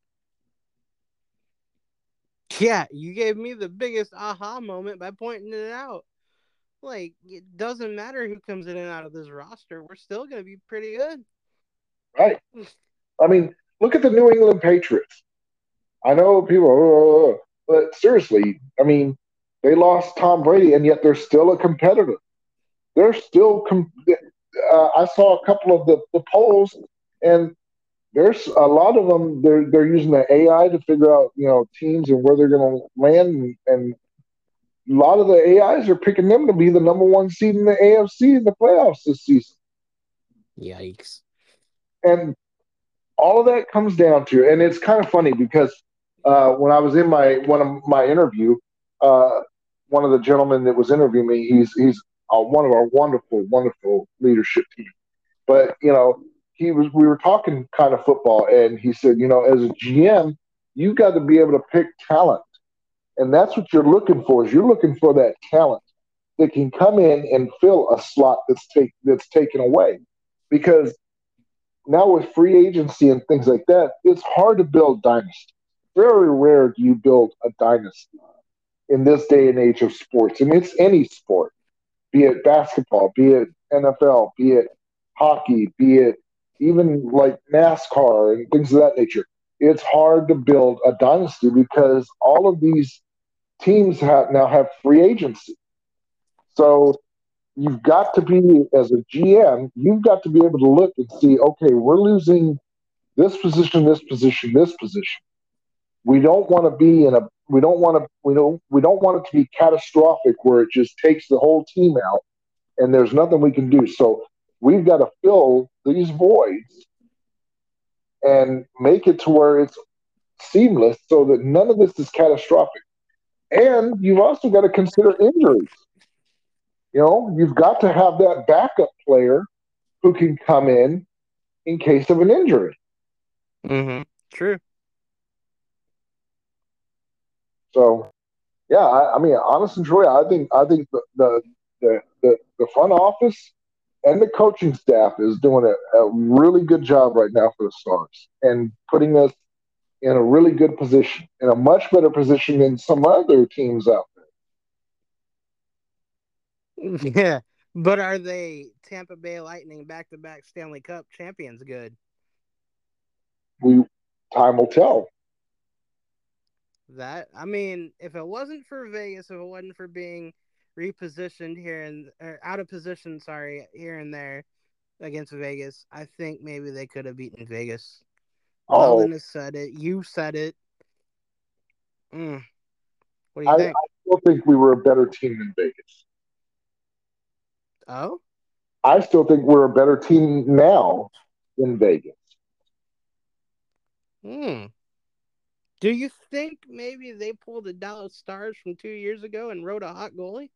Yeah, you gave me the biggest aha moment by pointing it out. Like, it doesn't matter who comes in and out of this roster. We're still going to be pretty good. Right. I mean, look at the New England Patriots. I know people, but seriously, I mean, they lost Tom Brady, and yet they're still a competitor. They're still. I saw a couple of the polls, and there's a lot of them. They're using the AI to figure out, you know, teams and where they're going to land, and a lot of the AIs are picking them to be the number 1 seed in the AFC in the playoffs this season. Yikes! And all of that comes down to, and it's kind of funny because when I was in one of my interview, one of the gentlemen that was interviewing me, he's one of our wonderful leadership team. But you know, we were talking kind of football, and he said, you know, as a GM, you got to be able to pick talent, and that's what you're looking for. Is you're looking for that talent that can come in and fill a slot that's taken away, because now with free agency and things like that, it's hard to build dynasty. Very rare do you build a dynasty in this day and age of sports, and it's any sport, be it basketball, be it NFL, be it hockey, be it even like NASCAR and things of that nature. It's hard to build a dynasty because all of these teams now have free agency. So you've got to be, as a GM, you've got to be able to look and see, okay, we're losing this position, this position, this position. We don't want to be in a we don't want it to be catastrophic where it just takes the whole team out and there's nothing we can do. So we've got to fill these voids and make it to where it's seamless so that none of this is catastrophic. And you've also got to consider injuries. You've got to have that backup player who can come in case of an injury. Mm-hmm. True. So, yeah, I mean, honest and true, I think the front office and the coaching staff is doing a really good job right now for the Stars and putting us in a really good position, in a much better position than some other teams out there. Yeah. But are they Tampa Bay Lightning back-to-back Stanley Cup champions good? We Time will tell. I mean, if it wasn't for Vegas, if it wasn't for being repositioned here and or out of position, sorry, here and there against Vegas, I think maybe they could have beaten Vegas. Oh, Weldon has said it. You said it. Mm. What do you I think? still think we were a better team than Vegas. Oh, I still think we're a better team now than Vegas. hmm. Do you think maybe they pulled the Dallas Stars from 2 years ago and wrote a hot goalie?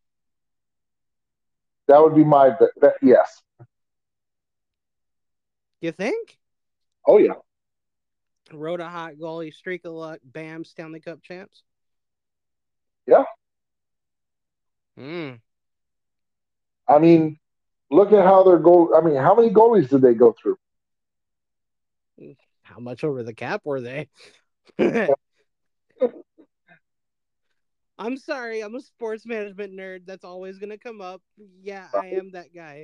That would be my bet. Yes. You think? Oh yeah. Wrote a hot goalie, streak of luck, bam, Stanley Cup champs. Yeah. Hmm. I mean, look at how their goal. I mean, how many goalies did they go through? How much over the cap were they? I'm sorry, I'm a sports management nerd. That's always gonna come up. Yeah, I am that guy.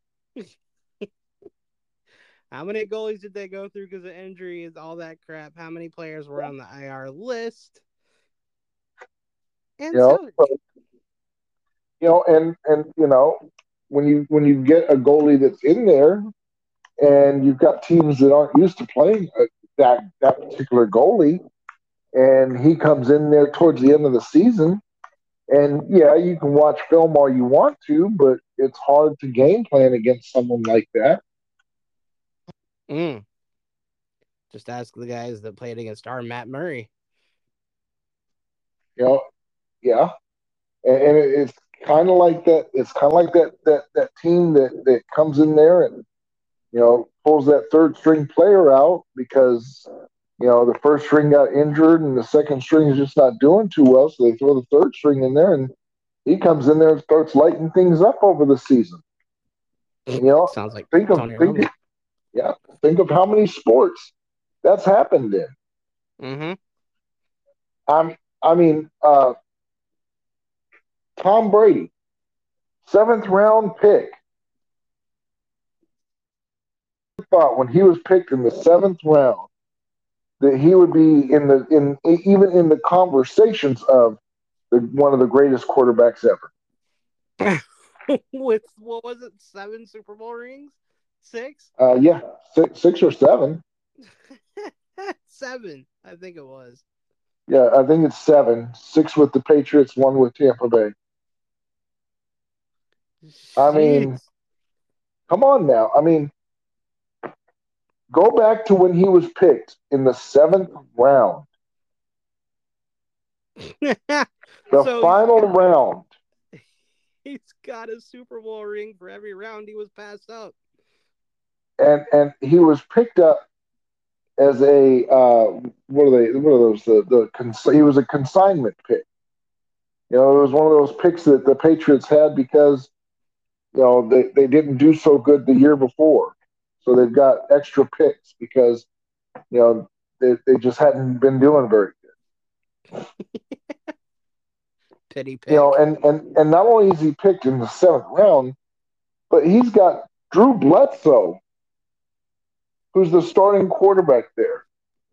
How many goalies did they go through because of injuries, all that crap? How many players were on the IR list? You And know, salary. and when you get a goalie that's in there, and you've got teams that aren't used to playing that particular goalie, and he comes in there towards the end of the season, and yeah, you can watch film all you want to, but it's hard to game plan against someone like that. Mm. Just ask the guys that played against our Matt Murray. You know, yeah, and it's kind of like that. It's kind of like that team that comes in there and pulls that third string player out because the first string got injured and the second string is just not doing too well, so they throw the third string in there and he comes in there and starts lighting things up over the season. And, Sounds like think of Tony think Romo. yeah, think of how many sports that's happened in. Mm-hmm. I mean, Tom Brady, seventh round pick. Thought when he was picked in the seventh round that he would be in even in the conversations of one of the greatest quarterbacks ever. With what was it? 7 Super Bowl rings? 6? Yeah, six or seven. 7, I think it was. Yeah, I think it's seven. Six with the Patriots, one with Tampa Bay. I mean, Jeez. come on now. I mean, go back to when he was picked in the seventh round, the So final round. he's got a Super Bowl ring for every round he was passed up. And he was picked up as a what are those he was a consignment pick. It was one of those picks that the Patriots had because they didn't do so good the year before, so they've got extra picks because they just hadn't been doing very good. Pity pick. And not only is he picked in the seventh round, but he's got Drew Bledsoe, who's the starting quarterback there.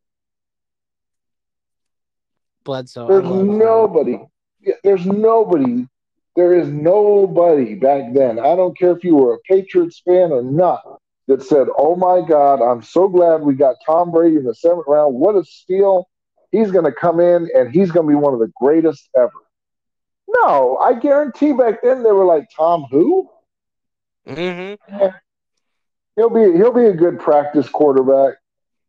Bledsoe. I There's love nobody. There's nobody. There is nobody back then. I don't care if you were a Patriots fan or not that said, "Oh my God, I'm so glad we got Tom Brady in the seventh round. What a steal! He's going to come in and he's going to be one of the greatest ever." No, I guarantee back then they were like, "Tom who? Mm-hmm. He'll be a good practice quarterback."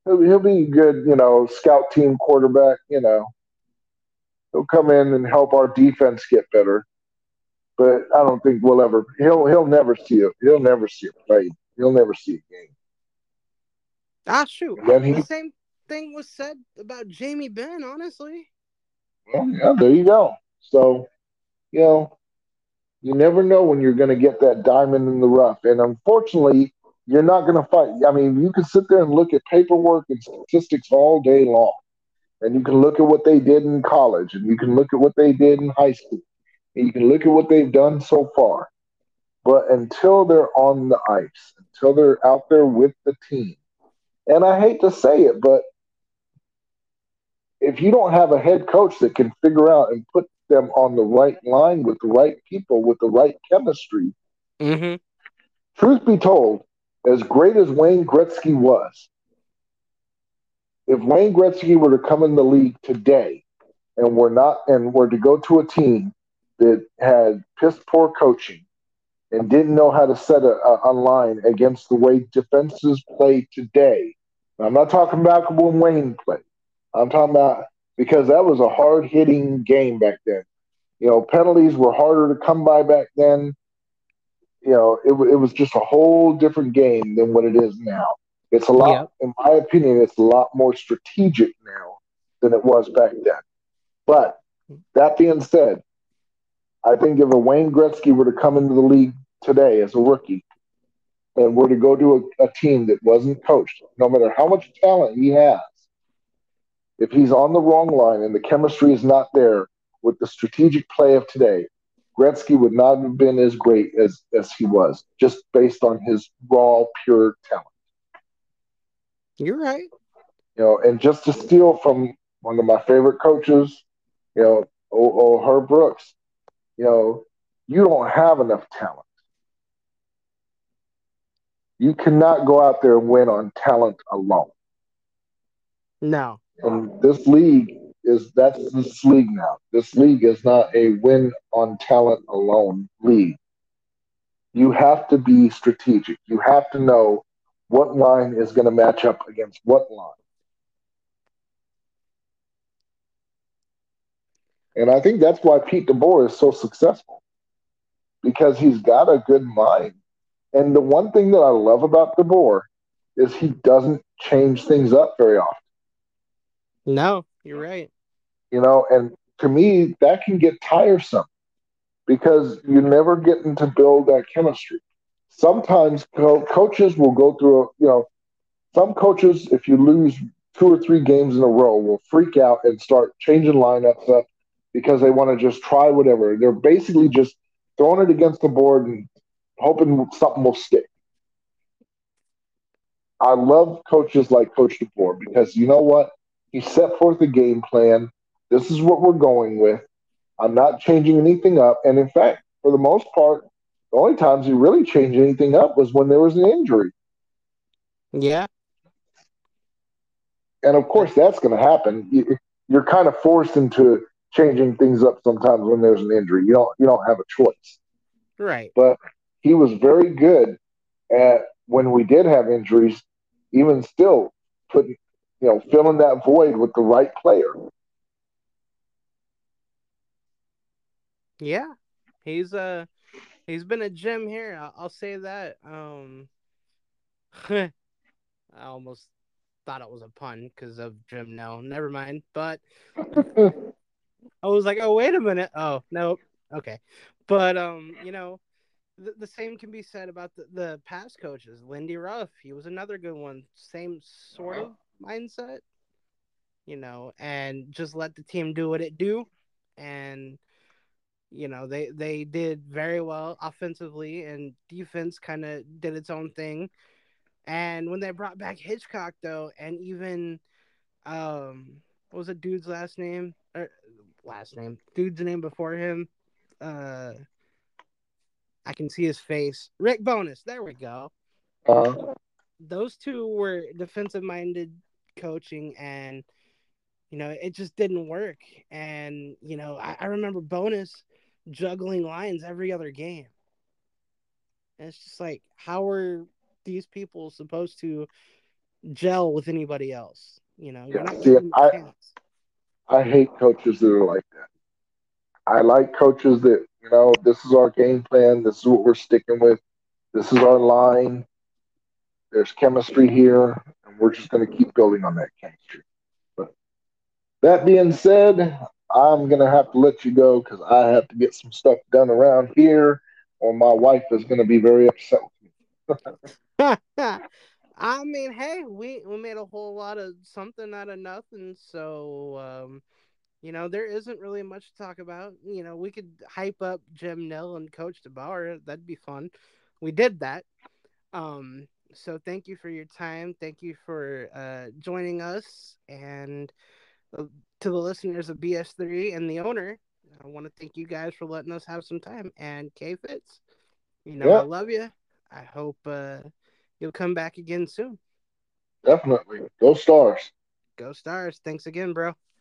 He'll be a good, scout team quarterback. He'll come in and help our defense get better. But I don't think we'll ever. He'll never see it. He'll never see it played. He'll never see a game. Ah, shoot. And then The he, same thing was said about Jamie Benn, honestly. well, yeah, there you go. So you know, you never know when you're going to get that diamond in the rough. And unfortunately, you're not going to fight. I mean, you can sit there and look at paperwork and statistics all day long. And you can look at what they did in college, and you can look at what they did in high school, and you can look at what they've done so far. But until they're on the ice, until they're out there with the team, and I hate to say it, but if you don't have a head coach that can figure out and put them on the right line with the right people, with the right chemistry, Mm-hmm. truth be told, as great as Wayne Gretzky was, if Wayne Gretzky were to come in the league today and were to go to a team that had piss poor coaching and didn't know how to set a line against the way defenses play today. Now, I'm not talking about when Wayne played. I'm talking about because that was a hard hitting game back then. Penalties were harder to come by back then. It was just a whole different game than what it is now. It's a lot, Yep. in my opinion, it's a lot more strategic now than it was back then. But that being said, I think if a Wayne Gretzky were to come into the league today as a rookie and were to go to a team that wasn't coached, no matter how much talent he has, if he's on the wrong line and the chemistry is not there with the strategic play of today, Gretzky would not have been as great as he was, just based on his raw, pure talent. You're right. And just to steal from one of my favorite coaches, Herb Brooks, you know, you don't have enough talent. You cannot go out there and win on talent alone. No. And that's this league now. This league is not a win on talent alone league. You have to be strategic. You have to know what line is going to match up against what line. And I think that's why Pete DeBoer is so successful because he's got a good mind. And the one thing that I love about DeBoer is he doesn't change things up very often. No, you're right. And to me, that can get tiresome because you're never getting to build that chemistry. Sometimes coaches will go through, some coaches, if you lose 2 or 3 games in a row, will freak out and start changing lineups up because they want to just try whatever. They're basically just throwing it against the board and hoping something will stick. I love coaches like Coach DeBoer because you know what? He set forth a game plan. This is what we're going with. I'm not changing anything up. And in fact, for the most part, the only times he really changed anything up was when there was an injury. Yeah. And of course, that's going to happen. You're kind of forced into changing things up sometimes when there's an injury. You don't have a choice. Right. But he was very good at when we did have injuries, even still putting, filling that void with the right player. Yeah. He's he's been a gem here. I'll say that. I almost thought it was a pun because of Jim. No, never mind. But I was like, oh wait a minute. Oh no. Okay. But the same can be said about the past coaches. Lindy Ruff, he was another good one. Same sort of mindset, and just let the team do what it do. And they did very well offensively, and defense kind of did its own thing. And when they brought back Hitchcock, though, and even what was the dude's last name? Dude's name before him. Uh, I can see his face. Rick Bonus. There we go. uh, Those two were defensive minded coaching, and it just didn't work. And I remember Bonus juggling lines every other game. And it's just like, how are these people supposed to gel with anybody else. You're Yeah. not See, giving them a chance. I hate coaches that are like that. I like coaches that, this is our game plan. This is what we're sticking with. This is our line. There's chemistry here, and we're just going to keep building on that chemistry. But that being said, I'm going to have to let you go because I have to get some stuff done around here, or my wife is going to be very upset with I mean, hey, we made a whole lot of something out of nothing, so there isn't really much to talk about. We could hype up Jim Nill and Coach DeBauer. That'd be fun. We did that. So thank you for your time. Thank you for joining us, and uh, to the listeners of BS3 and the owner, I want to thank you guys for letting us have some time. And K Fitz, me. I Yeah, love you. I hope you'll come back again soon. definitely. Go Stars. Go Stars. Thanks again, bro.